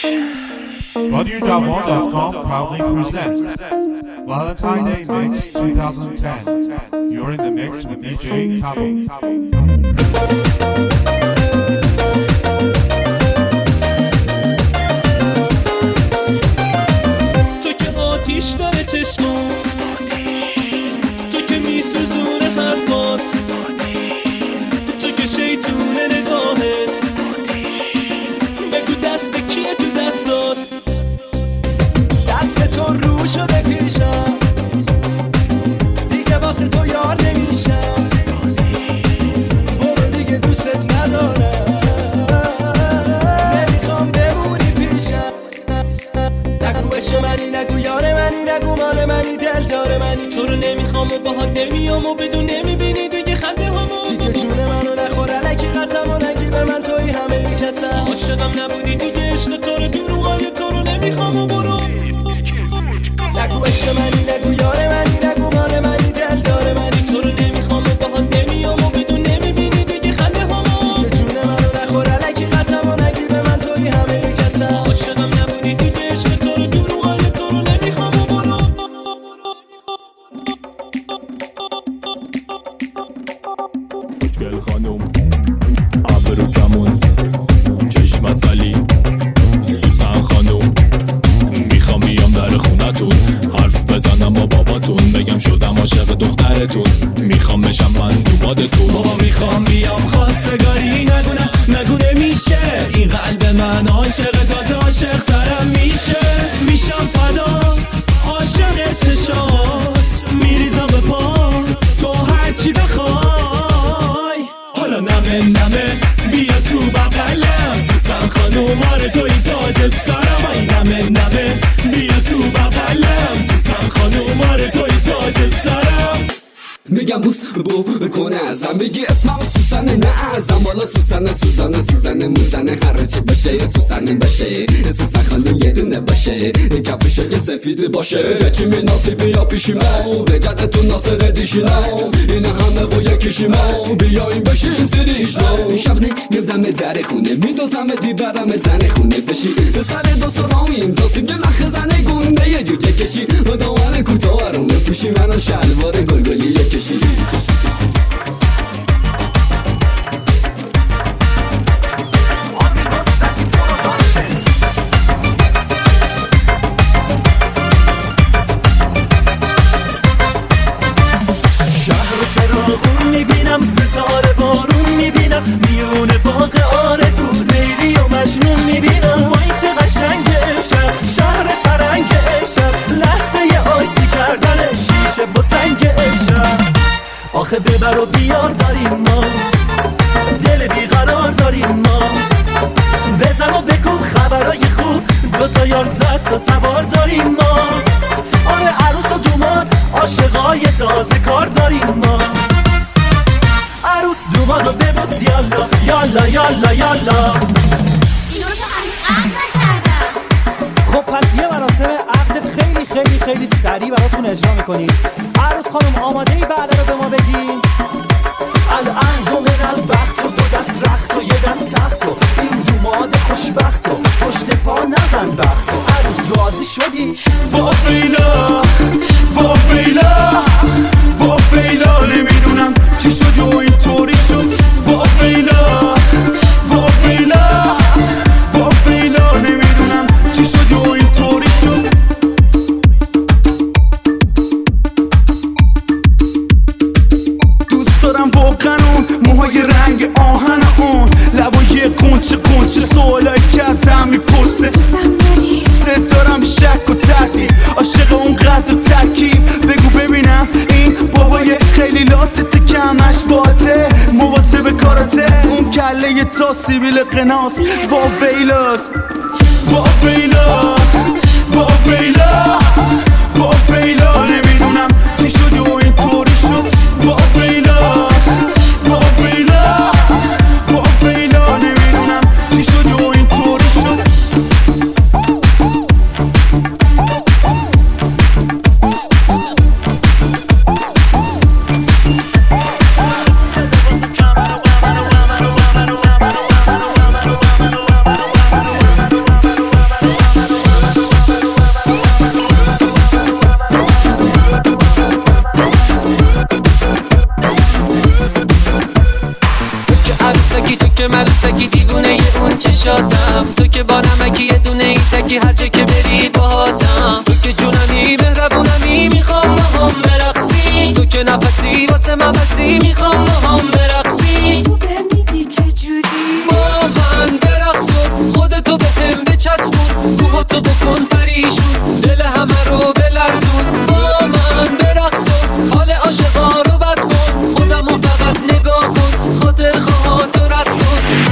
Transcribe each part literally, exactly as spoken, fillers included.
radio javon dot com proudly presents Valentine Day Mix twenty ten. You're in the mix with D J Tabo. تو که آتیش داره چشمون، تو که میسوزونه حرفات، تو که شیطونه نگاهت، بگو دست کیه تو دستات؟ دست تو رو شده پیشم، دیگه واسه تو یار نمیشم، برو دیگه دوست ندارم، نمیخوام بمونی پیشم. نگو عشق منی، نگو یار منی، نگو مال منی، دل داره منی، تو رو نمیخوام و باهات نمیام و بدون نمیبینی دیگه خنده همو، دیگه جون منو نخور الکی قسم و نگی به من توی همه کسم، عاشقم نبودی دیگه عشق تو رو دروغای تو رو نمیخوام و برو. نگو عشق منی، نگو یار منی، نگو مال منی، دل داره منی، تو رو نمیخوام و باهات نمیام و بدون نمیبینی دیگه خنده همو، دیگه جون منو نخور الکی قسم و نگی به من توی همه کسم، عاشقم نبودی دیگه عشق تو رو دروغای تو رو نمیخوام و برو. خوشگل خانم ابرو کمون چشم سلی سوسن خانم، میخوام بیام در خونتون حرف بزنم با باباتون، بگم شدم عاشق دخترتون، میخوام بشم من دوبادتون. بابا میخوام بیام خواستگاری، نگو نه نگو نمیشه، این قلب من عاشق تازه عاشق ترم میشه، میشم فدات عاشق چشات، میریزم به پا تو هرچی بخوای، حالا نمه نمه بیا تو بغلم، سوسن خانوم آره توی تاج سرم، ای نمه نمه بیا تو بغلم، سوسن خانوم آره توی تاج سرم. میگم بوس بو بکنه ازم، بگی اسمم سوسنه نه ازم، بالا سوسنه سوسنه سوسنه موزنه هرچی باشه سوسنه باشه، سوسن خانم یه دونه باشه، کفشه که سفید باشه، چی می ناصیبی یا پیشیمو بجدتون ناصر دیشینو، این همه و یکیشیمو بیایم بشین زیریشنو، شب نمیدم در خونه میدوزم بیبرم زن خونه بشی، سر دو سرامیم دوستیم یه مخ زنه گونه یه جوجه کشی، و دوان کوتاه رو پوشی منو شلوار گلگلی کشی. میبینم ستاره بارون میبینم، میون باغ آرزو لیلی و مجنون میبینم، وای چه قشنگه شب شهر فرنگه شب، لحظه آشتی کردن شیشه با سنگ شب، آخه ببر و بیار داریم ما، دل بیقرار داریم ما، بزن و بکوب خبرای خوب، دوتا یار زد تا سوار داریم ما، آره عروس و دوماد عاشقای تازه کار داریم ما، عروس دومادو ببوس یالا یالا یالا یالا. اینو تو هنوز عقد نکردم. خب پس یه مراسم عقد خیلی خیلی خیلی سریع براتون اجرا میکنیم. عروس خانم آماده ای بعد رو به ما بگین؟ الان من البخت و دو دست رخت و یه دست تخت و این دوماد خوشبخت و پشت پا نزن بخت و عروس راضی شدی؟ وا بیلا وا بیلا وا بیلا نمیدونم چی شد و اینطوری شد، وا بیلا وا بیلا وا بیلا نمیدونم چی شد و اینطوری شد. دوست دارم واقعا اون موهای رنگ آهن اون لبای قنچه قنچه سوالایی که ازم میپرسه، دوستم داری؟ دوست دارم شک و تردید، عاشق اون قد و ترکیب، بگو ببینم این بابای خیلی لاتته که همش باته، مواظب کاراته، اون کله تا سیبیل قناس، وا بیلاس وا بیلا وا بیلا وا بیلا نمیدونم چی شد و اینطوری شد، وا بیلا وا بیلا وا بیلا نمیدونم چی شد و اینطوری شد. عروسکی دیوونه اون چشاتم، تو که با نمکی یه دونه ای تکی هر جا که بری باهاتم، تو که جونمی مهربونمی میخوام با هم برقصی، تو که نفسی واسه من بسی میخوام با هم برقصی. تو بهم میگی چجوری با من برقص و خودتو به هم بچسبون، روحاتو بکن پریشون، دل همه رو بلرزون. با من برقص و حال عاشقا رو بد کن، خودمو فقط نگاه کن، خاطر خواهاتو رد کن.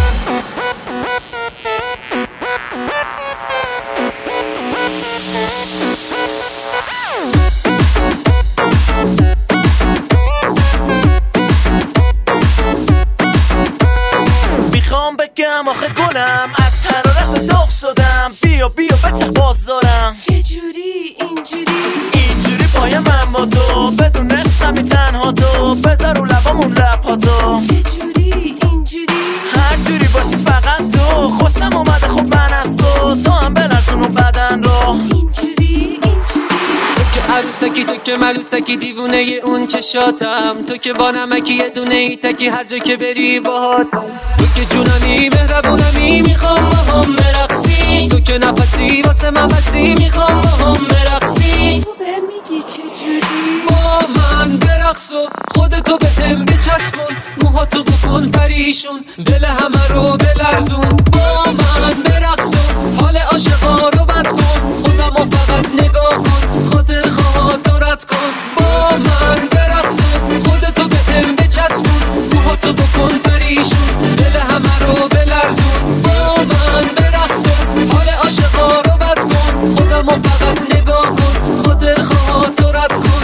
میخوام بگم آخه گلم از حرارت داغ شدم، بیا بیا بچه باز دارم. چجوری اینجوری اینجوری پای من با تو، بدون عشقمی تنها تو، بذار رو لبامون لبها تو. چجوری اینجوری هر جوری باشی فقط تو، خوشم اومده خب من از تو، تو هم بلرزون و بدن رو. اینجوری اینجوری تو که عروسکی، تو که ملوسکی دیوونه اون چشاتم، تو که با نمکی یه دونه ای تکی هر جا که بری باهاتم، تو که جونمی مهربونمی میخوام با هم برقصی، تو که نفسی واسه من بسی میخوام با هم برقصی. تو بهم میگی چجوری با من برقص و خودتو به هم بچسبون، موهاتو بکن پریشون، دل همه رو بلرزون. با من برقص و حال عاشقا رو بد کن، خودمو فقط نگاه کن، خاطر خواهاتو رد کن. با من برقص و خودتو به هم بچسبون، موهاتو بکن پریشون، دل همه رو بلرزون. با من برقص و حال عاشقا رو بد کن، خودمو فقط نگاه کن، خاطر خواهاتو رد کن.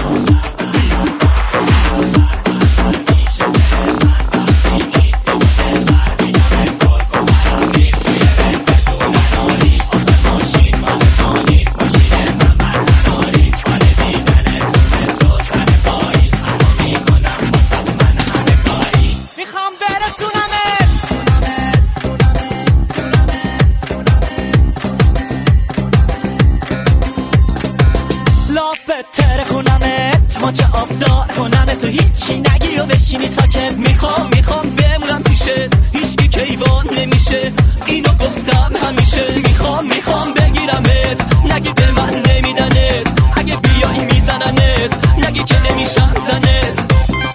میخوام برسونمت لافت تره کنمت، ماچه آبدار کنمت، تو هیچی نگی و بشینی ساکت. میخوام میخوام بمونم پیشت، هیچکی کیوان نمیشه، اینو گفتم همیشه. میخوام میخوام بگیرمت، نگی به من نمیدنت، اگه بیایی میزننت، نگی که نمیشم زنت.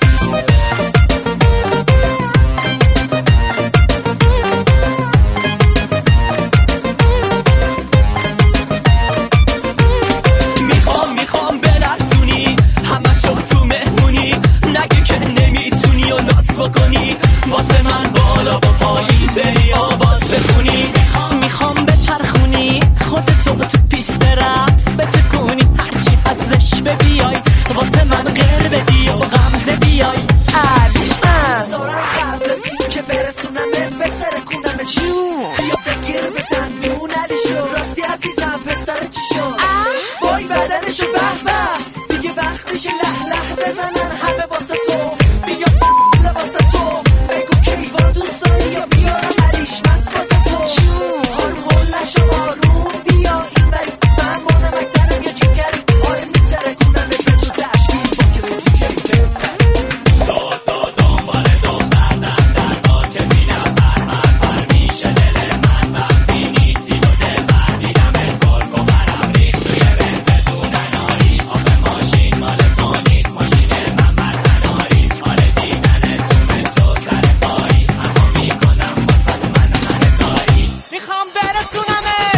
میخوام میخوام بلرزونی همشو تو مهمونی، نگی که نمیتونی و ناس بکنی، واسه من بالا و پایین بری آواز بخونی. میخوام میخوام بچرخونی خودتو تو پیست رقص بتکونی، هرچی ازش ببیای واسه من غیر بدی و غمزه بیای. علیش من دارم قبل که برسونمت، بترکونم جون، بیا بگیر به دندون علیشو، راستی عزیزم پسر چی شد؟ وای بدنشو به به، دیگه وقتش له له بزنن همه واسه تو. بیا واسه تو بگو کیوان دوست داری یا بیارم علیش مست واسه تو. حال حال نشو آروم، بیا این بری من مانم اکترم یه چکری، آره میترکونم به جز عشقی با کسی چکری بپری. داد داد دنبال دختر در در با کسی نبر من بر میشه دل من وقتی نیستی تو دل بر دیدمت گرگ و برم ریخت توی بنزتون ناری، آخه ماشین مال تو نیست، ماشین من بر تناریست، حال دیدنت تو مترو سر پایی، اما میکنم واسه من همه کاری. میخوام برسونمت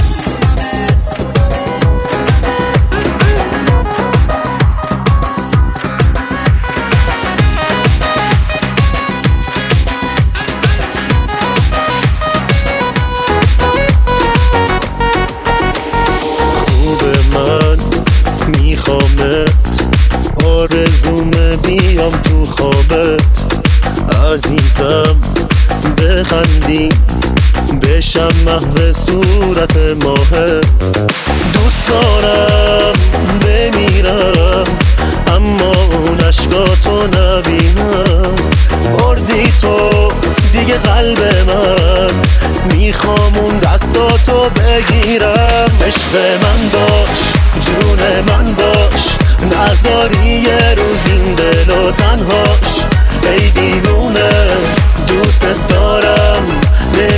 خوب من میخوامت، آرزومه بیام تو خوابت، عزیزم بخندی بشم محو صورت ماهت. دوست دارم بمیرم اما اون عشقاتو نبینم، بردی تو دیگه قلب من، میخوام اون دستاتو بگیرم. عشق من باش جون من باش، نذاری یه روز این دل و تنهاش. ای دیوونه دوست دارم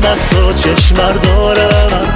از تو چشم بردارم.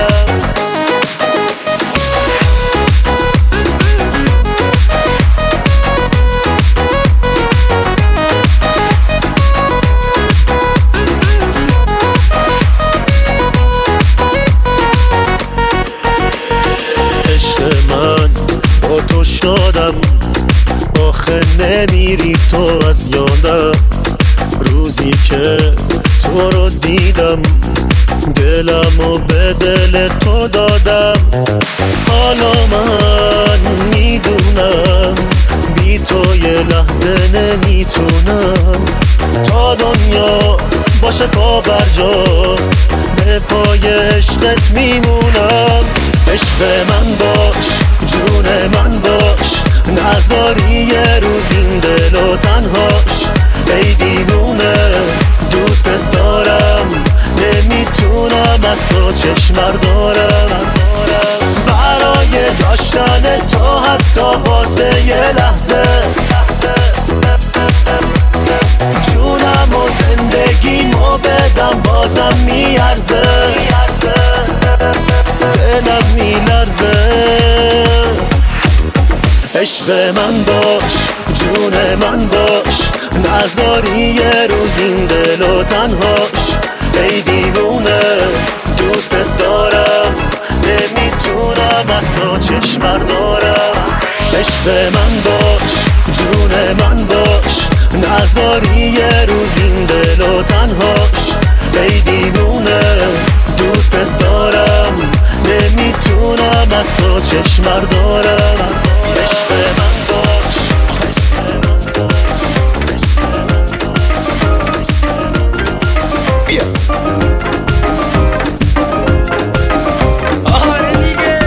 تو شادم آخه نمیری تو از یادم، روزی که تو رو دیدم دلمو به دل تو دادم. حالا من میدونم بی تو یه لحظه نمیتونم، تا دنیا باشه پا بر جا به پای عشقت میمونم. عشق من باش جون من باش، نذاری یه روز این دل و تنهاش. ای دیوونه دوست دارم نمیتونم از تو چشم بردارم. برای داشتن تو حتی واسه یه لحظه جونم و زندگیمو بدم بازم میارزه. دلم میلرزه. عشق من باش جون من باش، نذاری یه روز این دل و تنهاش. ای دیوونه دوست دارم نمیتونم از تو چشم بردارم. عشق من باش جون من باش، نذاری یه روز این دل و تنهاش. ای دیوونه دوست دارم نمیتونم از تو چشم بردارم. عشق من باش. بیا آره دیگه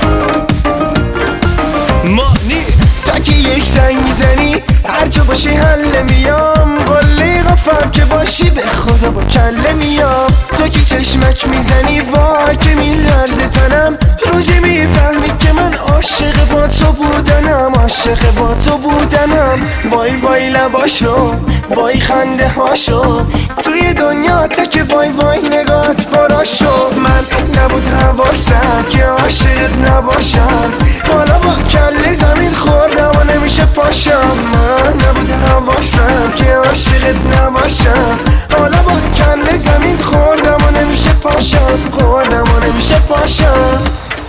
مانی تا که یک زنگ میزنی هر جا باشی حل میام. قله غفم که باشی به خدا با کله میام. تو که چشمک میزنی وای که میلرزه تنم، روزی میفهمی که من عاشق با تو بودنم، عاشق با تو بودنم. وای وای لباشو وای خنده هاشو توی دنیا تا که وای وای نگات فراشو. من نبود حواسم که عاشقت نباشم، حالا با کله زمین خوردم و نمیشه پاشم. من نبود حواسم که عاشقت نباشم، حالا با کله زمین خوردم و نمیشه پاشم. خوردم و نمیشه پاشم.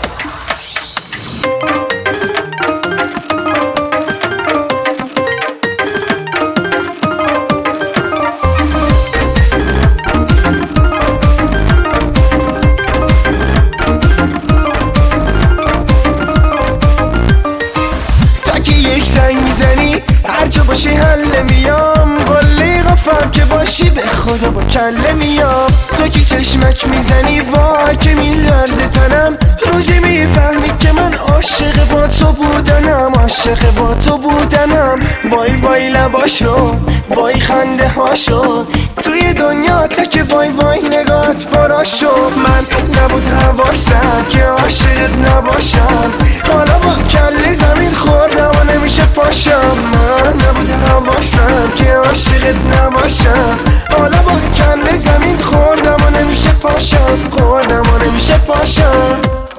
هر جا باشی حل میام. قله غفم که باشی به خدا با کله میام. تو که چشمک میزنی وای که میلرزه تنم، روزی میفهمی که من عاشق با تو بودنم، عاشق با تو بودنم. وای وای لباشو وای خنده هاشو توی دنیا تا که وای وای نگات فراشو. من نبود حواسم که عاشقت نباشم، حالا با کله زمین خوردم و نمیشه پاشم. من نبود حواسم که عاشقت نباشم، حالا با کله زمین خوردم و نمیشه پاشم. خوردم و نمیشه پاشم.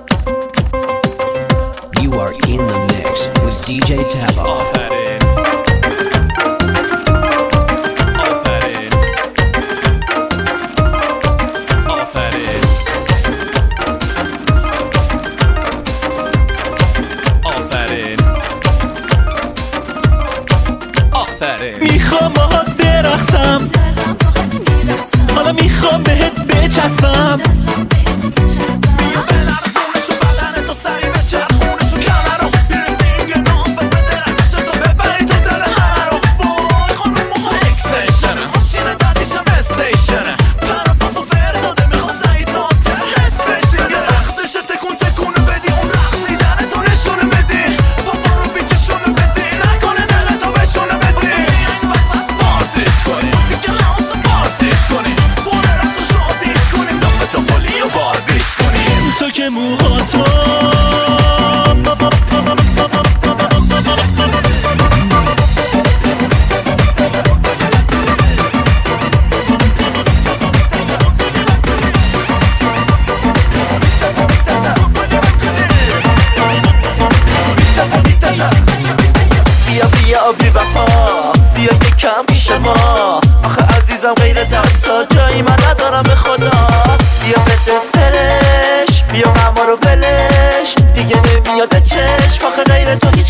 You are in the mix with دی جی Tabo. آفرین آفرین آفرین آفرین آفرین. میخوام باهات برقصم، حالا میخوام بهت بچسبم.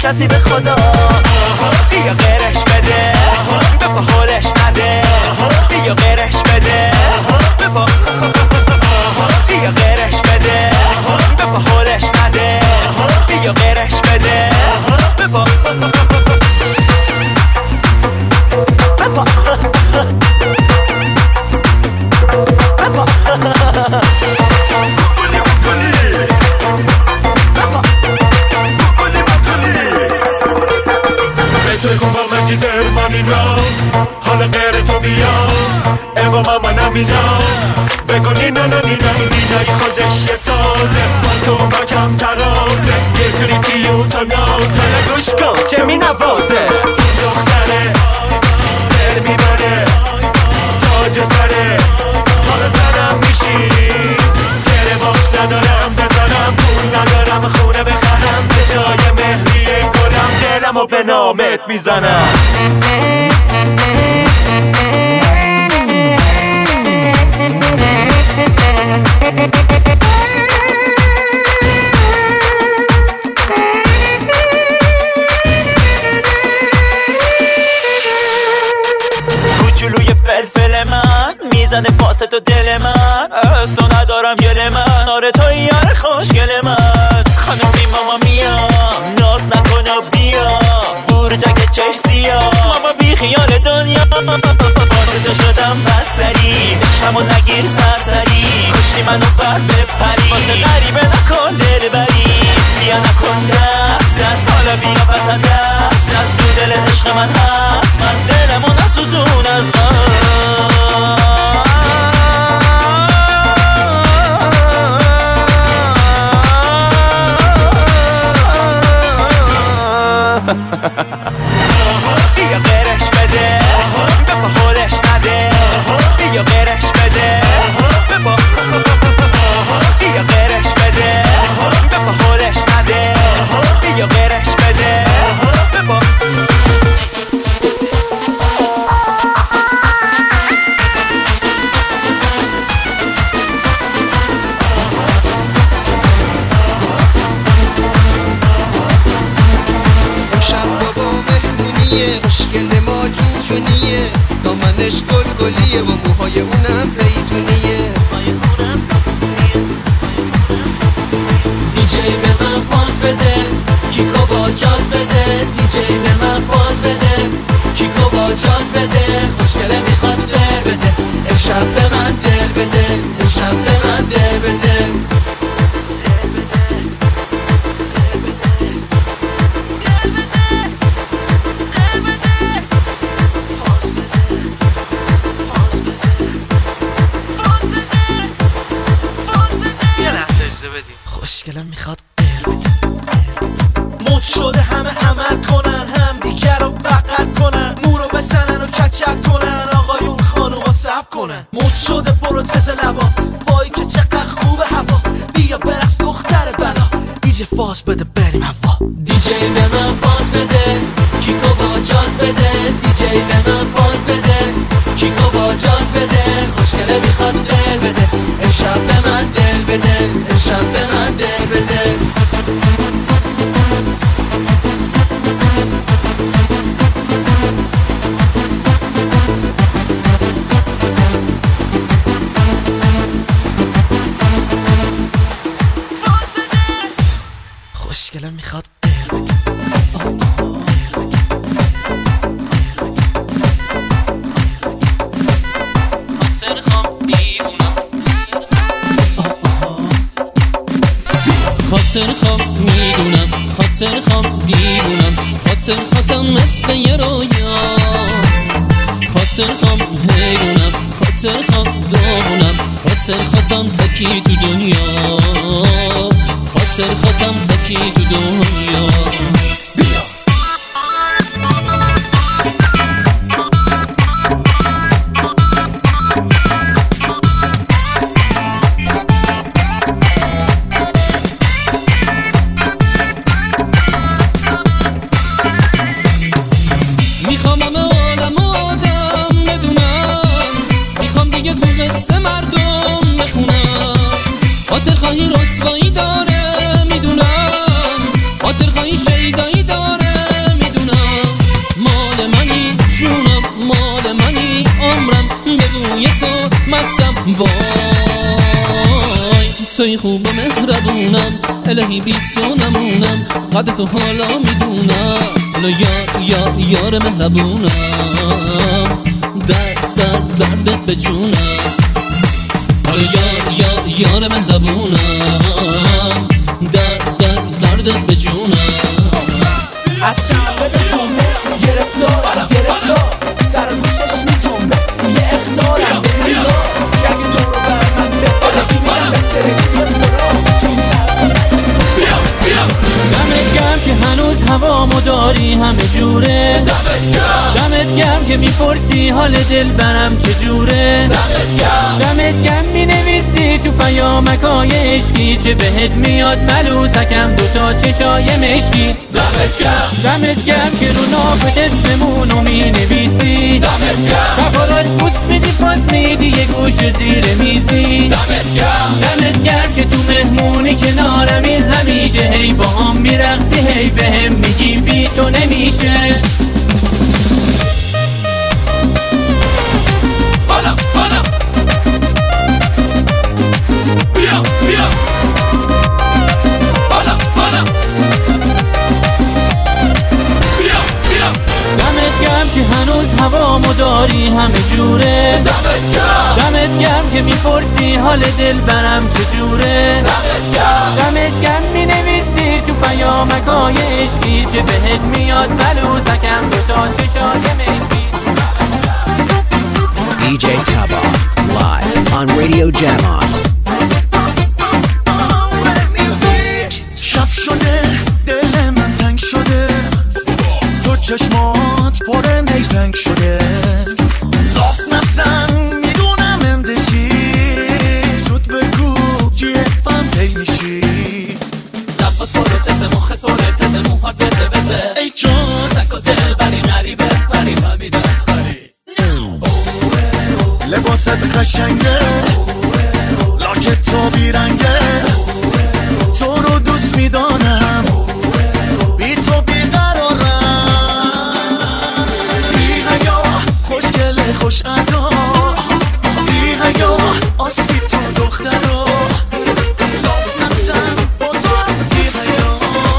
کسی به خدا. بیا غیرش بده به پا حالش نده. بیا غیرش بده به پا بیا غیرش بده به پا حالش نده. بیا غیرش بده به پا حالا غیر تو بیا ایوا ماما نمیدم بگو نینا نینا نینای خودش یه سازه با تو با کم ترازه یه جوری کیو تا نازه نگوش کن چه می نوازه. این دختره دل میبره تاج سره حالا زنم میشی گره باش ندارم بزنم پول ندارم خونه بخرم به جای مهریه کنم دلم و به نامت میزنم. کوچولوی فلفل من میزنه پاس تو دل من. از تو ندارم گل من آره تو یار خوشگل من. خانم بی ماما میام ناز نکن و بیا برجک چش سیاه ماما بی خیال دنیا. واسه تو شدم بستری بشم و نگیر سرسری کشتی منو بر بپری. واسه غریبه نکن دل بری بیا نکن دست دست حالا بیا بزن دست دست تو دل عشق من هست من دلمو نسوزون از بیا غیرش بده به پا حالش نده. بیا غیرش بده به پا بیا غیرش بده به پا حالش نده. بیا غیرش بده به پا خوشگل ما جوجونیه دامنش گل گلیه و موهای اونم زیتونیه. دیجی به من فاز بده کیکو با جاز بده. دیجی به من فاز بده کیکو با جاز بده. خوشگله میخواد دل بده امشب به من دل بده. امشب به من دل بده. خوشگلم میخواد مد شده همه عمل کنن هم دیگر رو بغل کنن مورو بزنن و کچل کنن آقایون خانوما سب کنن. مد شده پروتز لبا وای که چقدر خوبه هوا بیا برقص دختر بلا دیجی فاز بده بریم هوا. دیجی به من فاز بده کیکو با جاز بده. دیجی به من فاز بده کیکو با جاز بده. خوشگله میخواد دل بده امشب به من دل بده. امشب به من دل بده. خوشگلم میخواد خاطر خواب میدونم خاطر خواب دیوونم خاطر خاطم مثل یه رویا. خاطر خواب حیرونم خاطر خواب داغونم خاطر خاطم تکی تو دنیا. خاطر خاطم تکی تو دنیا. میخوام همه عالم آدم بدونم میخوام دیگه تو قصه مردم بخونم. خاطر خواهی رسوایی داره میدونم خاطر خواهی شیدایی داره وای توی خوب و مهربونم الهی بی تو نمونم قدر تو حالا میدونم حالا یار یار یار مهربونم درد درد دردت به جونم حالا یار یار یار مهربونم درد درد دردت به جونم از شنبه به جمعه گرفتارم گرفتار سر گوشش میتونبه یه اختارم بریلا گرگی دور رو بر من بپرگی من بهترگی من سرام دمت گرم که هنوز هوامو داری همه جوره دمت گرم که میپرسی حال دل برم چجوره دمت گرم مینویسی تو پیامکای عشقی چه بهت میاد ملوسکم دوتا چشای مشکی دمت گرم که رو نافت اسممونو مینویسی شبا راست بوس میدی پاس میدی یه گوش زیر میزی دمت گرم که تو مهمونی کنارمی همیشه هی با هم میرقصی هی به هم میگی بی تو نمیشه بالا بالا بیا بیا بالا بالا بیا بیا دمت گرم که هنوز هوامو داری همه جوره دمت گرم که میپرسی حال دل برم چجوره دمت گرم مینویسی تو پیامکای عشقی چه بهت میاد بلوسکم دوتا چشای مشکی دی جی Taba live on Radio Jamon. شب شده دل من تنگ شده تو چشمات پر نیرنگ شده لاف نزن میدونم اندشی زود بگو جیفم پی میشی لبات پره تزه مخت پره تزه موهات بزه بزه ای جان تک و دل بری غریبه بری فهمید از خری لباست قشنگه لاکت تو بیرنگه تو رو دوست میدانم بی تو بیقرارم بی حیا خوشگله خوش ادا بی حیا آسی تو دخترا لاف نزن با تو بی حیا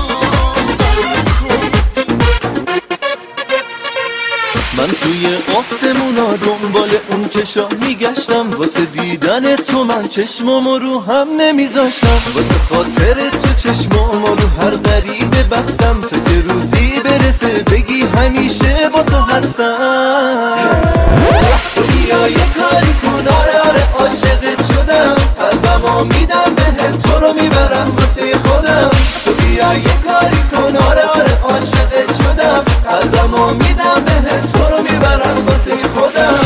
من توی آسمونا دنبال اون چشا میگشتم واسه دیدن تو من چشمامو رو هم نمیذاشتم واسه خاطر تو چشمامو رو هر غریبه بستم تا که روزی برسه بگی همیشه با تو هستم تو بیا یه کاری کن آره آره عاشقت شدم قلبمو میدم بهت تو رو میبرم واسه خودم تو بیا یه کاری کن آره آره عاشقت شدم قلبمو میدم بهت تو رو میبرم واسه خودم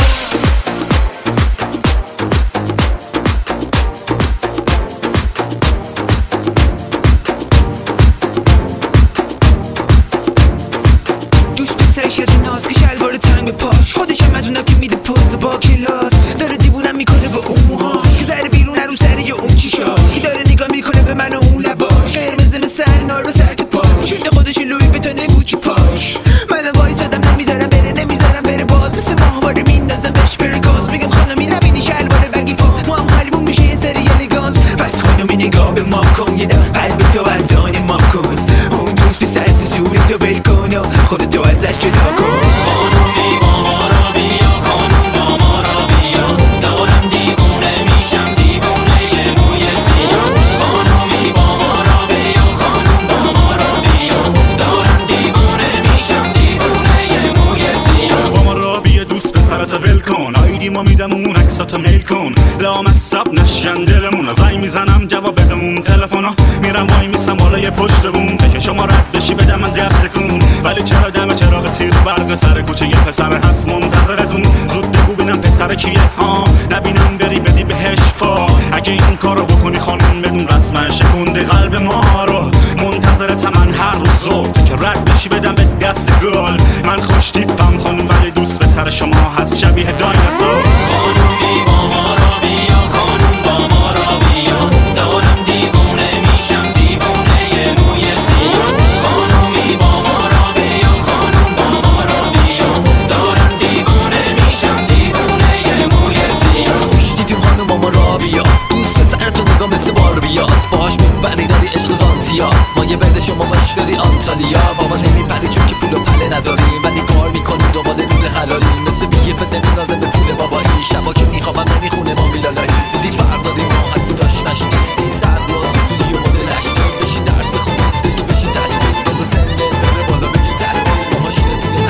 دوست پسرش از اوناست که شلوار تنگ پاش خودشم از اونم که میده پوز با کلاس داره دیوونم میکنه با اون موها که زره بیرون رو سری اون چیشا که داره نگاه میکنه به من و اون لباش قرمز مثل انار و سرکت پاش شده خودش لوی ویتون گوچی پاش منم وایسادم نمیذارم بره نمیذارم بره باز مثل ماهواره میندازم بهش فرکانس میگم خانمی نبینی شلوار بگی پا ما هم خالیمون میشه یه سری الیگانس پس خانمی نگاه به ما کن یه دم قلب تو از آن ما کن اون دوست پسر صورت تو بل کن و خودتو ازش جدا کن خانومی با ما را بیا خانوم با ما را بیا دارم دیوونه میشم دیوونه یه موی سیاه خانومی با ما را بیا خانوم با ما را بیا دارم دیوونه میشم دیوونه یه موی سیاه با ما را بیا دوست پسرت ول کن آیدی ما میدم اون عکساتو میل کن لامصب نشن دلمون زنگ میزنم جواب بده اون تلفنا میرم وای میسم بالای پشت بوم که شما رد بشی بدم من دست کن ولی چرا دم چراغ تیر برق سر کوچه یه پسر هست منتظرتون زود بگو ببینم پسر کیه ها نبینم بری بدی بهش پا اگه این کارو بکنی خانم بدون رسما شکونده قلب ما رو منتظرتم من هر روز صبح که رد بشی بدم به دست گل من خوش تیپم خانم ولی دوست پسر شما هست شبیه دایناسور خانومی با ما را بیا خانوم با ما را بیا دارم دیوونه میشم دیوونه یه موی سیاه خانومی با ما را بیا خانوم با ما را بیا دارم دیوونه میشم دیوونه یه موی سیاه خوش دیدیم خانوم با ما بری داری عشق زانتیا ما یه بده شما باش بری آنتالیا بابا نمیپری چون که پول و پله نداریم ولی کار میکنیم دوباره نون حلالی مثل میگه فته نازه به پول بابایی شبا که میخوابم نمیخونه ما میلالایی دیدی برداریم ما هستی داشت نشتی این سر رو سوسولی و مدل نشتی بشین درس بخون بیس بگی بشین تشکیل بزا سنده بره بالا بگی تصمیم ما ماشینه پول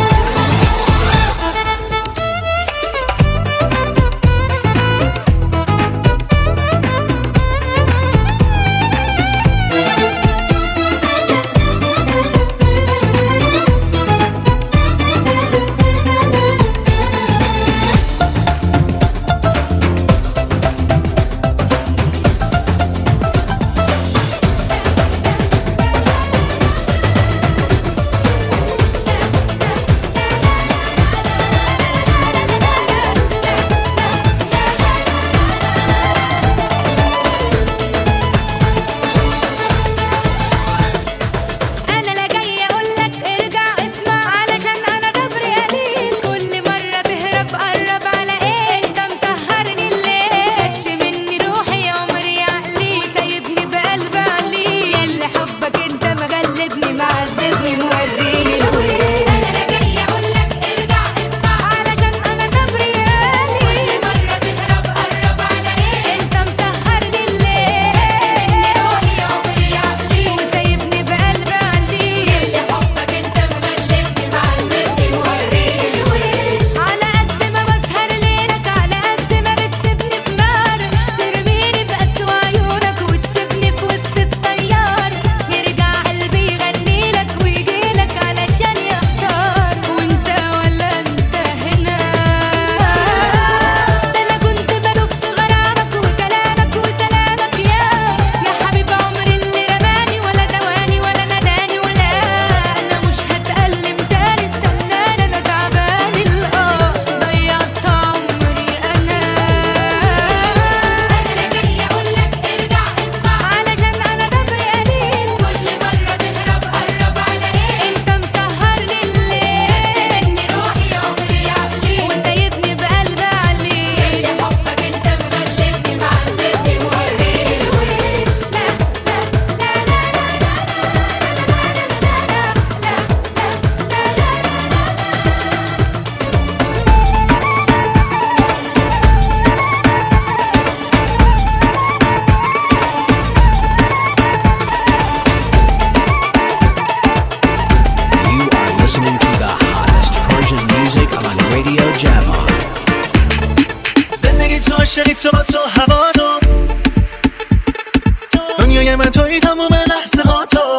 عاشقی تو با تو هوا تو دنیای من توی تموم لحظه ها تو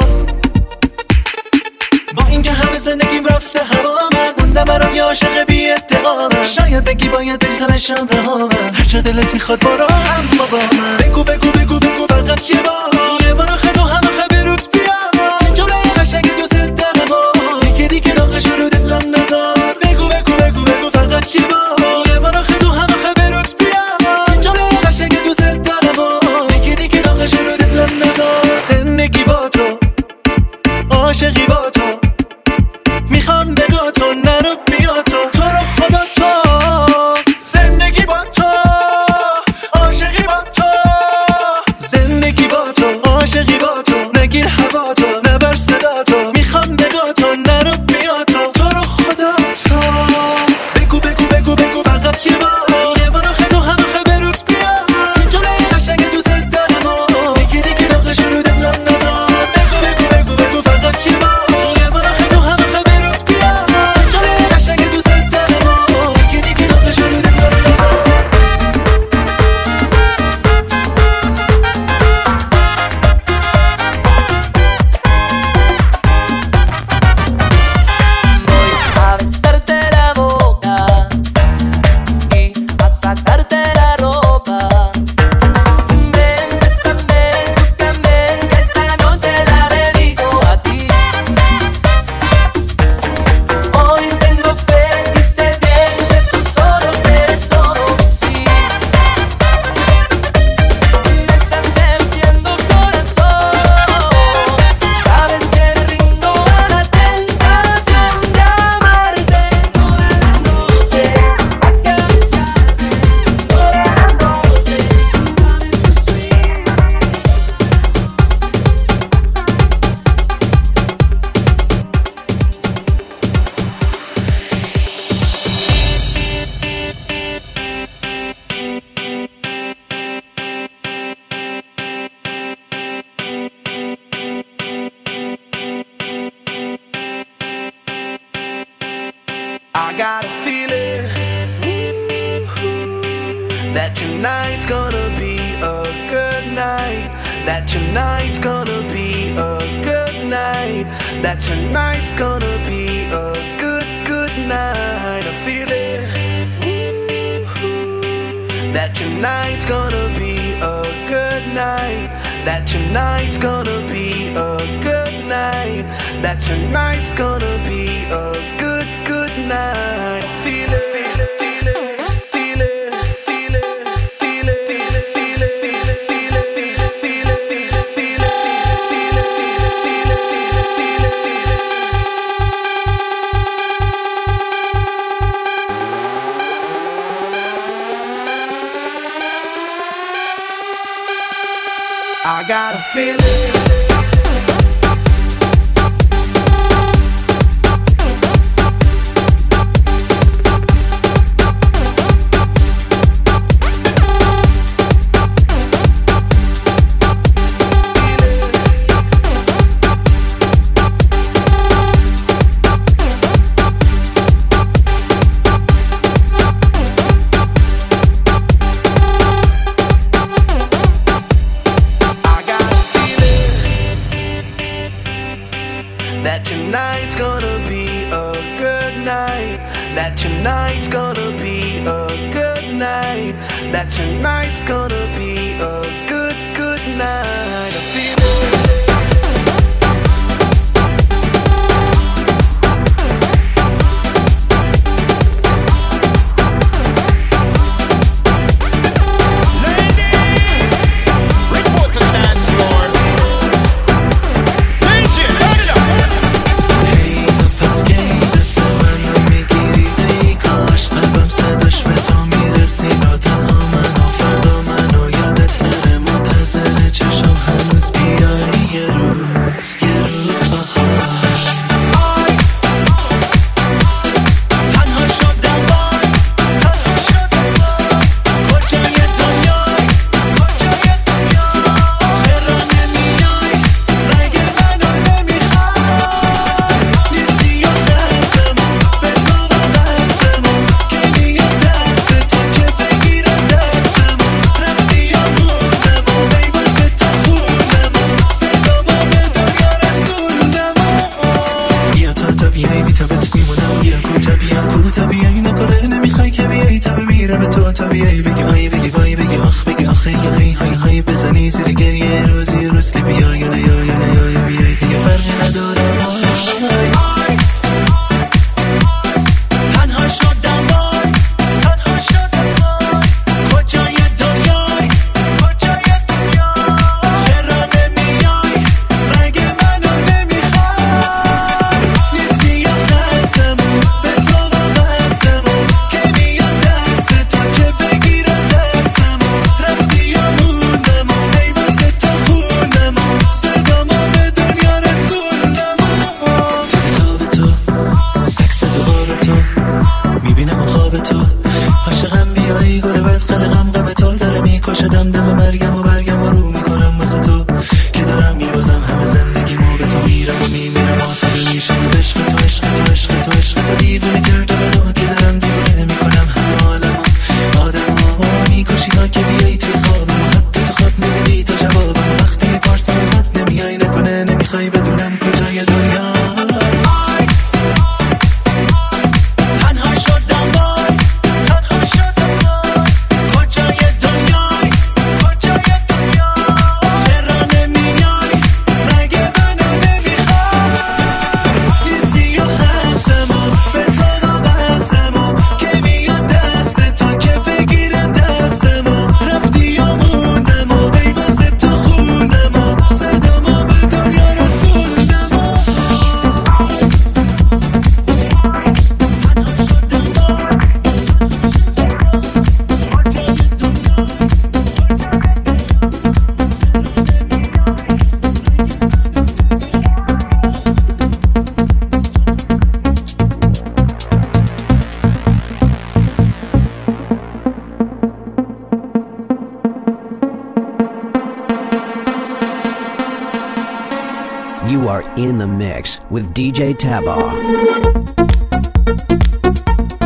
با اینکه همه زندگیم رفته هوا من موندم برام یه عاشق بی اتقامم شاید بگی باید دلتا بشم رهامم هرچه دلت میخواد برو اما با من بگو بگو بگو بگو فقط یه بار یه بار آخه تو هم آخه بروت بیام جمله قشنگ دوست دارم و دیگه دیگه داغش رو دلم نذار بگو بگو بگو بگو فقط یه بار یه بار آخه تو هم آخه بروت بیام جمله قشنگ دوست دارم و دیگه دیگه داغش رو دلم نذار زندگی با تو عاشقی با تو میخوام نگاه تو نرو بیا تو تو رو خدا تو زندگی با تو عاشقی با تو زندگی با تو عاشقی با تو نگیر هوا تو نبر صدا تو میخوام نگاه تو نرو بیا تو تو رو خدا تو بگو بگو بگو بگو فقط یه بار یه بار آخه تو هم آخه بروت بیا جلوی قشنگ دوست دارم و دیگه دیگه داغش رو دلم نذار بگو بگو بگو بگو فقط یه بار got a feeling that tonight's gonna be a good night. That tonight's gonna be a good night. That tonight's gonna be a good, good night. I feel it. That tonight's gonna be a good night. That tonight's gonna be a good night. That tonight's gonna be a good, good night. I feel it. I got a feeling. That tonight's gonna be a good night. That tonight's gonna be a good night. That tonight's gonna be a good, good night. I feel You are in the mix with D J Tabah.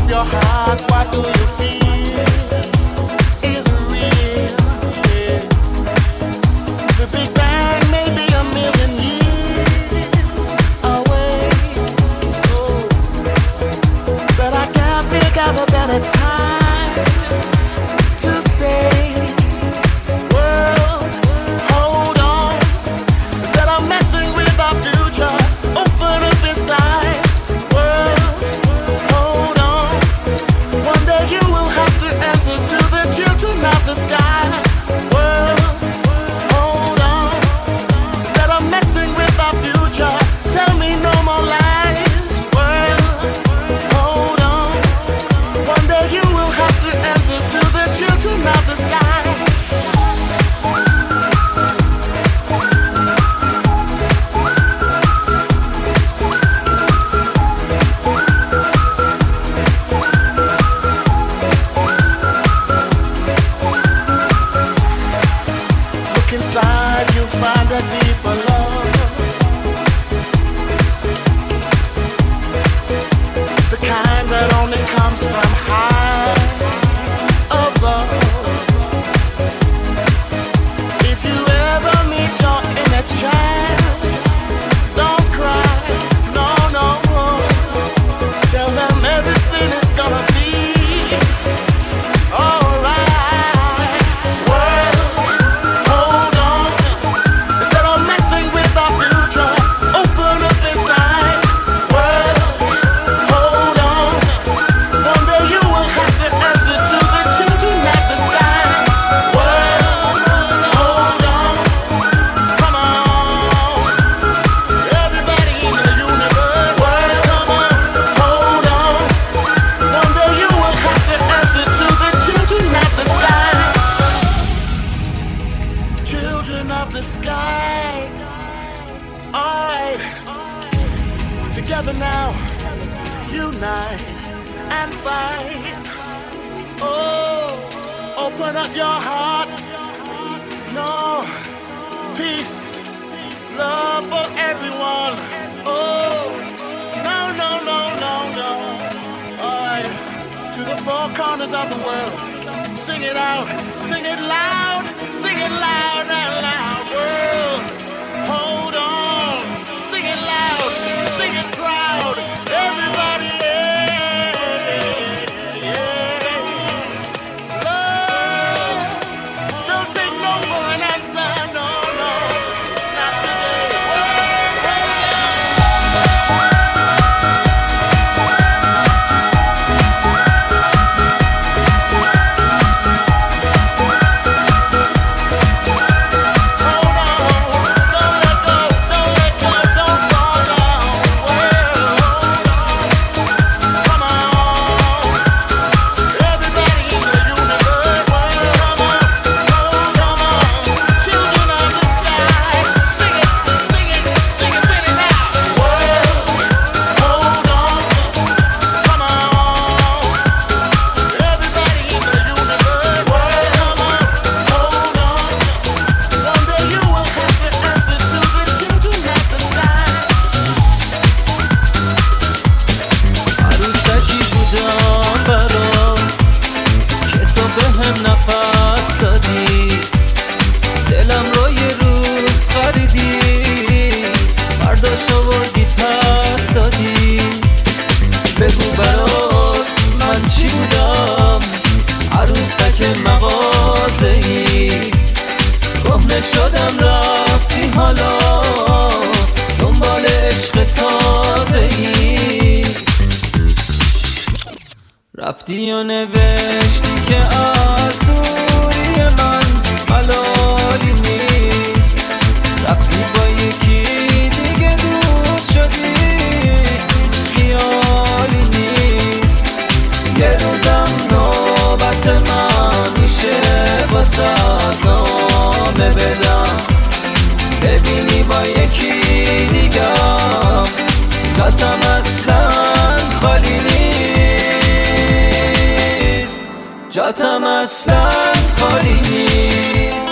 up your heart, what do you feel? Is it real? Yeah. The Big Bang may be a million years away, oh. But I can't think of a better time to say, world, hold on. Instead of messing with our future, open up inside. World, hold on. One day you will have to answer to the children of the sky. World, hold on. Instead of messing with our future, tell me no more lies. World, hold on. One day you will have to answer to the children of the sky. Look inside, you'll find a deeper love, the kind that only comes from high above. If you ever meet your inner child, don't cry, no, no. Tell them everything is gonna be alright. World, hold on. Instead of messing with our future, open up inside. World, hold on. One day you will have to answer to the children at the sky. World, hold on. Come on. Everybody in the universe. World, come on. Hold on. One day you will have to answer to the children at the sky. Children of the sky. Alright. Together now, unite and fight. Oh, open up your heart. No, peace, love for everyone. Oh, no, no, no, no, no. Alright, to the four corners of the world. Sing it out, sing it loud, sing it loud and loud. World, hold on, sing it loud, sing it proud. Everybody, yeah, yeah. Love, don't take no for an answer, no, no, not today. رفتی و نوشتی که از دوری من حلالی نیست. رفتی با یکی دیگه دوست شدی، هیچ خیالی نیست. یه روزم نوبت من میشه واسه نامه بدم، ببینی با یکی دیگه جاتم اصلا خالی نیست، جاتم اصلا خالی نیست.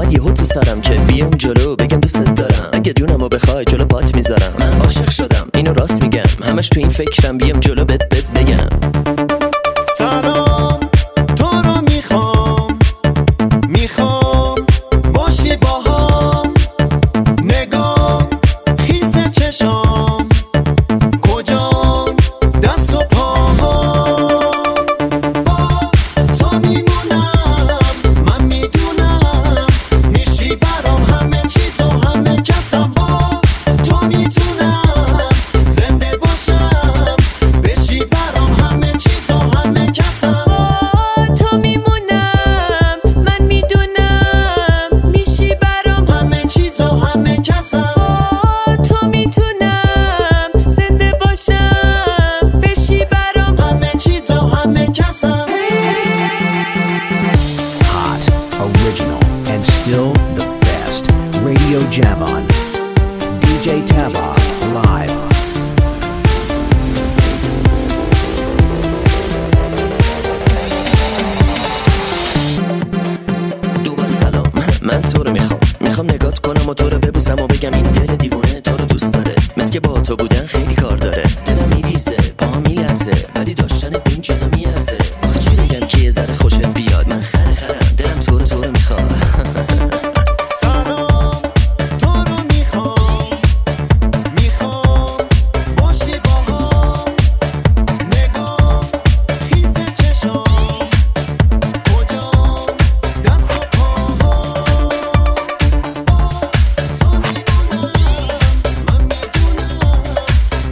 اومد یهو تو سرم که بیام جلو بگم دوست دارم، اگه جونمو بخوای جلو پات میذارم. من عاشق شدم اینو راست میگم، همش تو این فکرم بیام جلو بت بت بگم. سلام تو رو میخوام، میخوام باشی باهام، نگام خیس چشام کجام دست و پاهام. با تو میمونم من میدونم، میشی برام همه چیز و همه کسم. با تو میتونم زنده باشم، بشی برام همه چیز و همه کسم. با تو میمونم من میدونم، میشی برام همه چیز و همه کسم. با تو میتونم زنده باشم، بشی برام همه چیز و همه کسم. Hot, original, and still the best. Radio Jam-On. دی جی Taba live. دوباره سلام، من تو رو میخوام، میخوام نگات کنم و تو رو ببوسم و بگم این دل دیوونه تو رو دوست داره. مثل که با تو بودن خیلی کار داره، دلم میریزه پاها میلرزه، ولی داشتن این چیزا میارزه. آخه چی بگم که یه ذره خوشت بیاد، من خره خرم دلم تو رو تو رو میخوام. سلام تو رو میخوام، میخوام باشی باهام، نگام خیس چشام کجام دست و پاهام. با تو میمونم من میدونم،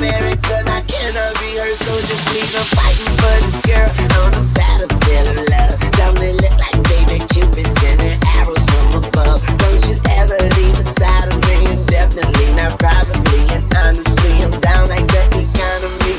American, I cannot be her soldier, please. I'm fighting for this girl on the battlefield of love. Don't it look like baby Cupid sending arrows from above? Don't you ever leave aside of me, indefinitely, not probably, and honestly, I'm down like the economy.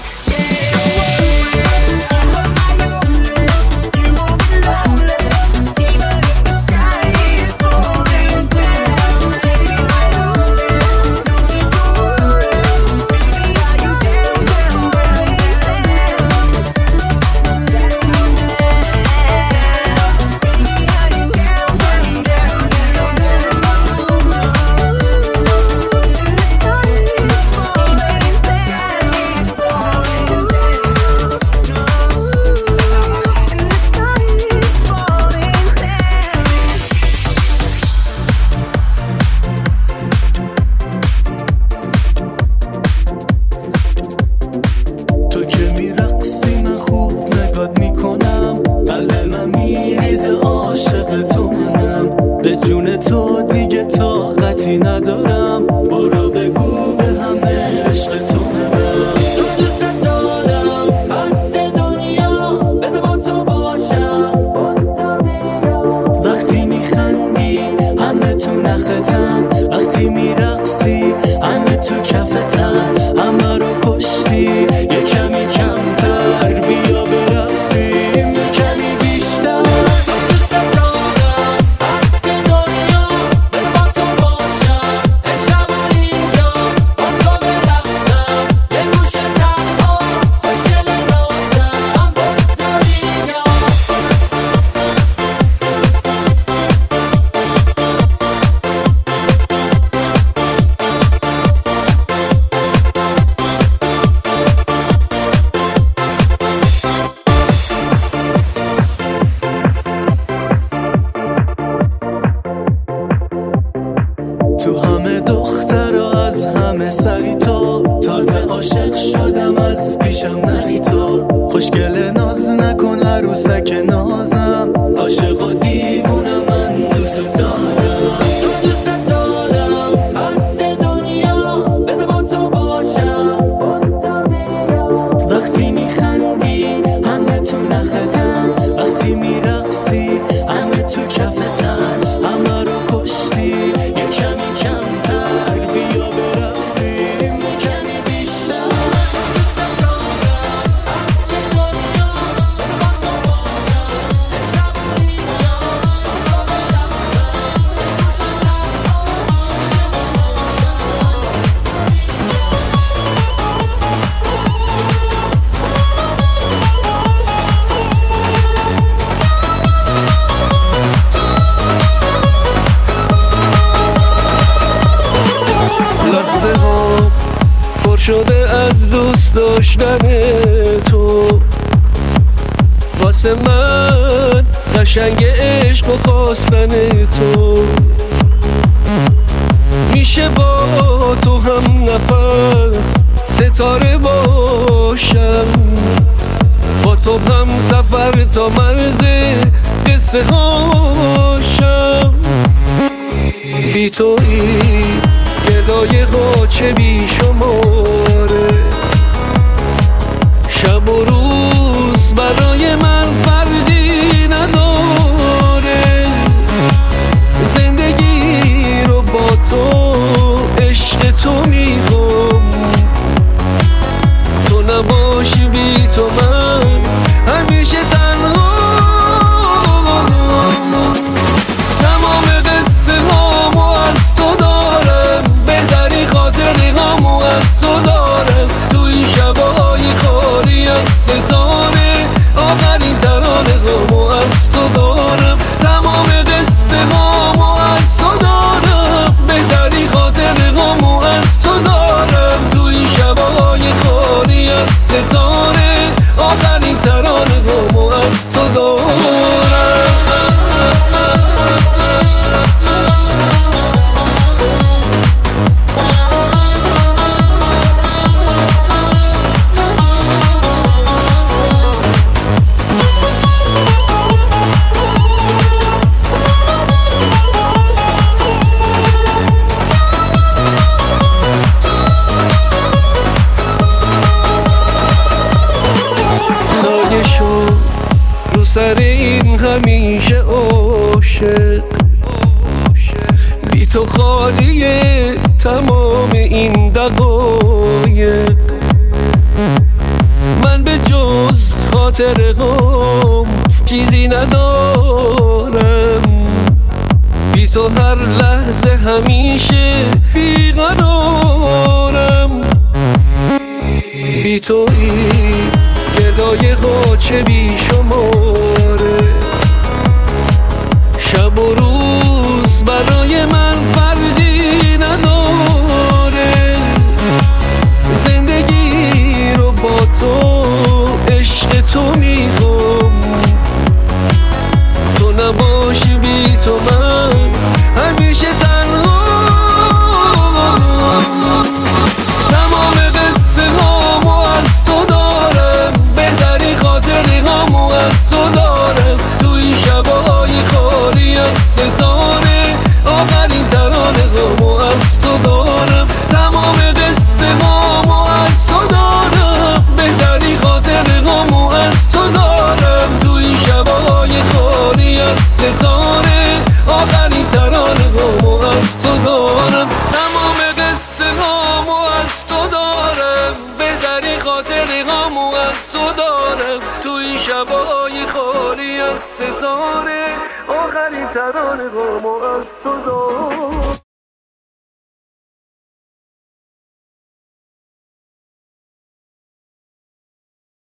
شده از دوست داشتن تو واسه من قشنگ عشق و خواستن تو میشه با تو هم نفس ستاره باشم با تو هم سفر تا مرز قصه هاشم بی تویی گدای غاچه بی شماره شب و روز برای من فردی نداره زندگی رو با تو عشق تو میخوام تو نباشی بی تو من همیشه تنها تمام قصه هامو از تو دارم بهتری خاطری هامو از تو دارم تو این شبای خالی از ستاره آخرین ترانه هامو از تو دارم تمام قصه هامو از تو دارم بهتری خاطری هامو از تو دارم تو این شبای خالی از ستاره آخرین ترانه هامو از تو دارم شد رو سر این همیشه عاشق بی تو خالیه تمام این دقایق من به جز خاطر غم چیزی ندارم بی تو هر لحظه همیشه بیقرارم بی تو این گدای غاچه بی شماره شب و روز برای من فرقی نداره زندگی رو با تو عشق تو میخوام تو نباشی بی تو من همیشه تنها تمام قصه هامو از تو دارم بهتری خاطری هامو از تو دارم توی شبای خالی از ستاره آخرین ترانه هامو از تو دارم تمام قصه هامو از تو دارم بهتری خاطری هامو از تو دارم توی شبای خالی از ستاره آخرین ترانه هامو از تو دارم تمام قصه هامو از تو دارم بهتری خاطری هامو از تو دارم توی شبای خالی از ستاره آخرین ترانه هامو از تو دارم